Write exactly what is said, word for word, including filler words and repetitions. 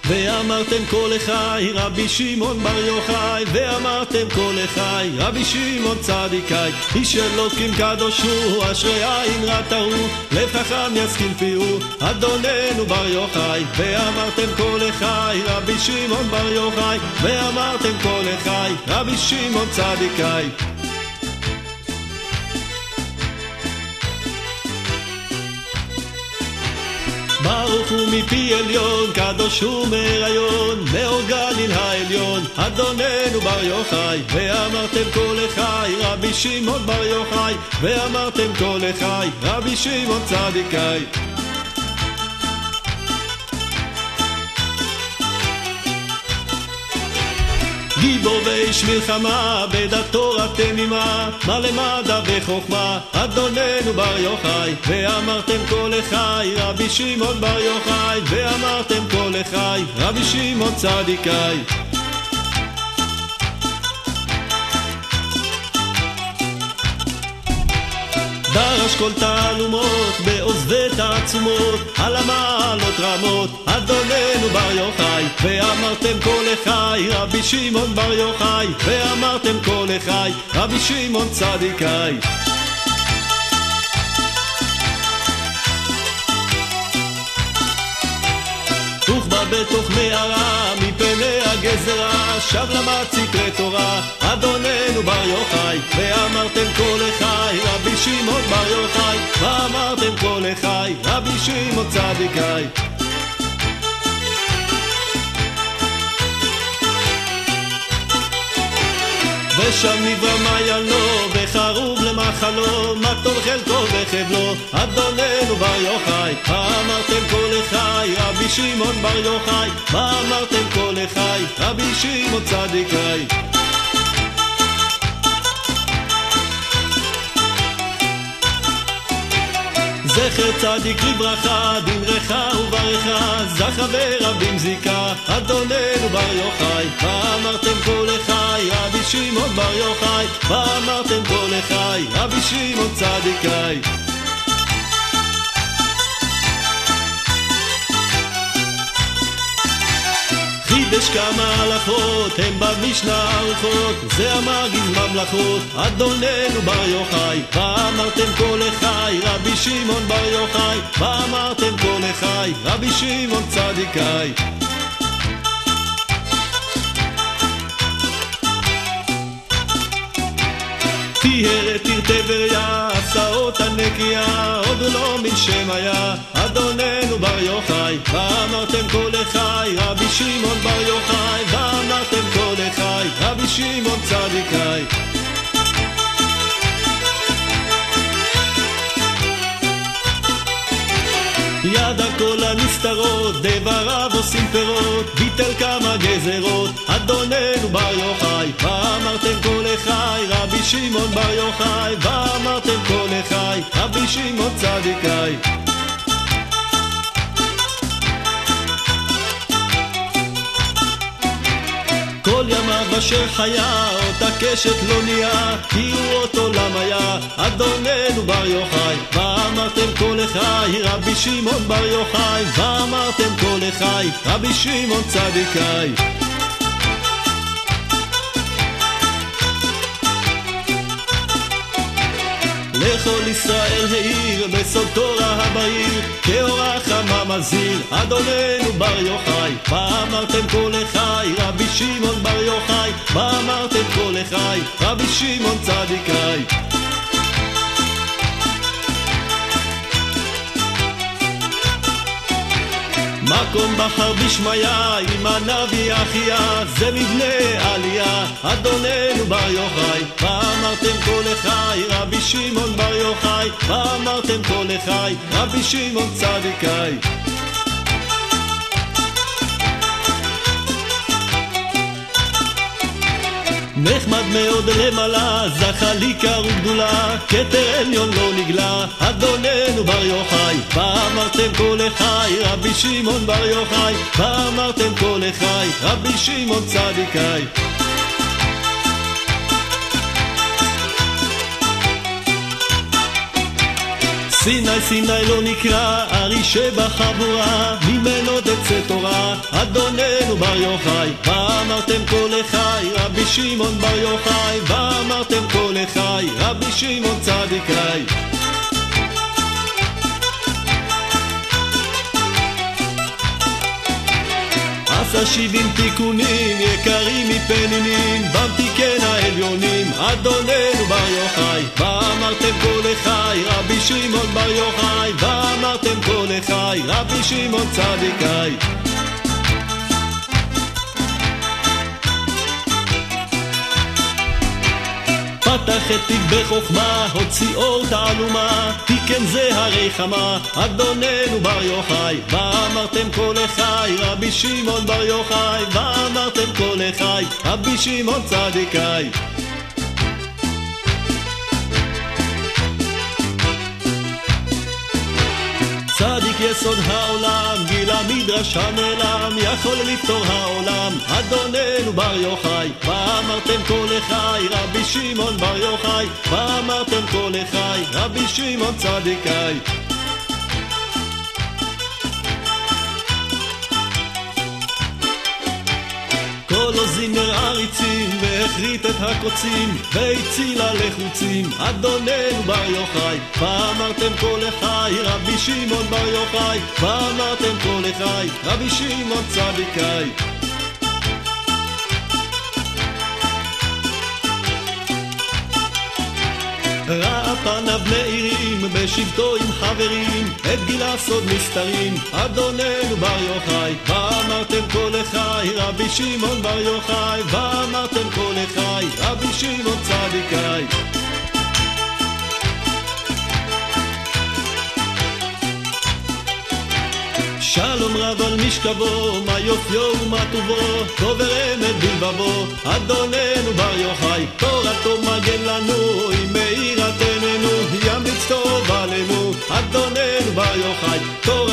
ואמרתם כל אחי רבי שמעון בר יוחאי, ואמרתם כל אחי רבי שמעון צדיקאי, איש אלוקים קדוש הוא, אשרי עין רע הוא, לב חכם ישכיל פיהו, אדוננו בר יוחאי. ואמרתם כל אחי רבי שמעון בר יוחאי, ואמרתם כל אחי רבי שמעון צדיקאי. ברוך הוא מפי עליון, קדוש הוא מהריון, מאור גליל העליון, אדוננו בר יוחאי. ואמרתם כל אחי רבי שמעון בר יוחאי, ואמרתם כל אחי רבי שמעון צדיקאי. גיבור ואיש מלחמה, בדתו תמימה, מלא מדע וחוכמה, אדוננו בר יוחאי. ואמרתם כל אחי רבי שמעון בר יוחאי, ואמרתם כל אחי רבי שמעון צדיקאי. דרש כל תעלומות בעוז ותעצומות, על המעלות רמות, אדוננו בר יוחאי. ואמרתם כל אחי רבי שמעון בר יוחאי, ואמרתם כל אחי רבי שמעון צדיקאי. וכבה בתוך מערה מפני הגזרה, שב למד סתרי תורה, אדוננו בר יוחאי. ואמרתם כל אחי רבי שמעון בר יוחאי, ואמרתם כל אחי רבי שמעון צדיקאי. ושם נברא מעיינו וחרוב למחלו, מה טוב חלקו וחבלו, אדוננו בר יוחאי. ואמרתם כל אחי רבי שמעון בר יוחאי, ואמרתם כל אחי רבי שמעון צדיקאי. זכר צדיק לברכה, דמרך וברכה, זכה ורבים זיקה, אדוננו בר יוחאי. ואמרתם כל אחי רבי שמעון בר יוחאי, ואמרתם כל אחי רבי שמעון צדיקאי. חידש כמה הלכות, הם במשנה ארוכות, זה המרגיז ממלכות, אדוננו בר יוחאי. ואמרתם כל אחי רבי שמעון בר יוחאי, ואמרתם כל אחי רבי שמעון צדיקאי. טיהר את עיר טבריה, עשאות הנקייה, עוד לא מן שם היה, אדוננו בר יוחאי. ואמרתם כל אחי רבי שמעון בר יוחאי, ואמרתם כל אחי רבי שמעון צדיקאי. ידע כל הנסתרות, דבריו עושים פירות, ביטל כמה גזרות, אדוננו בר יוחאי. ואמרתם כל אחי רבי שמעון בר יוחאי, ואמרתם כל אחי רבי שמעון צדיקאי. כל ימיו אשר חיה, אותה קשת לא נהיה, כי הוא אותו עולם היה, אדוננו בר יוחאי. ואמרתם כל אחי רבי שמעון בר יוחאי, ואמרתם כל אחי רבי שמעון צדיקאי. לכל ישראל העיר בסוד תורה הבהיר, כאור החמה מזהיר, אדוננו בר יוחאי. ואמרתם כל אחי רבי שמעון בר יוחאי, ואמרתם כל אחי רבי שמעון צדיקאי. מקום בחר בשמיה עם הנביא אחיה, זה מבנה עלייה, אדוננו בר יוחאי. ואמרתם כל אחי רבי שמעון בר יוחאי, ואמרתם כל אחי רבי שמעון צדיקאי. נחמד מאוד למעלה, זכה לי קר וגדולה, כתר עליון לא נגלה, אדוננו בר יוחאי. ואמרתם כל אחי רבי שמעון בר יוחאי, ואמרתם כל אחי רבי שמעון צדיקאי. סיני סיני לא נקרא, ארי שבחבורה, ממנו תצא תורה, אדוננו בר יוחאי. ואמרתם כל אחי, רבי שמעון בר יוחאי, ואמרתם כל אחי, רבי שמעון צדיקאי. עשה שבעים תיקונים, יקרים מפנינים, במתיקן העליונים, אדוננו בר יוחאי. ואמרתם כל אחי, רבי שמעון בר יוחאי, ואמרתם כל אחי, רבי שמעון צדיקאי. פתח את תיק בחוכמה, הוציא אור תעלומה, תיקן זה הרי חמה, אדוננו בר יוחאי. ואמרתם כל אחי, רבי שמעון בר יוחאי, ואמרתם כל אחי, רבי שמעון צדיקאי. צדיק יסוד העולם, גיל המדרש הנעלם, יכול לפתור העולם, אדוננו בר יוחאי. ואמרתם כל אחי, רבי שמעון בר יוחאי, ואמרתם כל אחי, רבי שמעון צדיקאי. קולו זימר עריצים, והחריט את הקוצים, והציל הלחוצים, אדוננו בר יוחאי. ואמרתם כל אחי, רבי שמעון בר יוחאי, ואמרתם כל אחי, רבי שמעון צדיקאי. ראה פניו מאירים, בשבטו עם חברים, את גיל הסוד מסתרים, אדוננו בר יוחאי. ואמרתם כל אחי, רבי שמעון בר יוחאי, ואמרתם כל אחי, רבי שמעון צדיקאי. שלום רב על משכבו, מה יופיו ומה טובו, דובר אמת בלבבו, אדוננו בר יוחאי. תורתו מגן לנו, היא מאירת עינינו, ימליץ טוב עלינו, אדוננו בר יוחאי.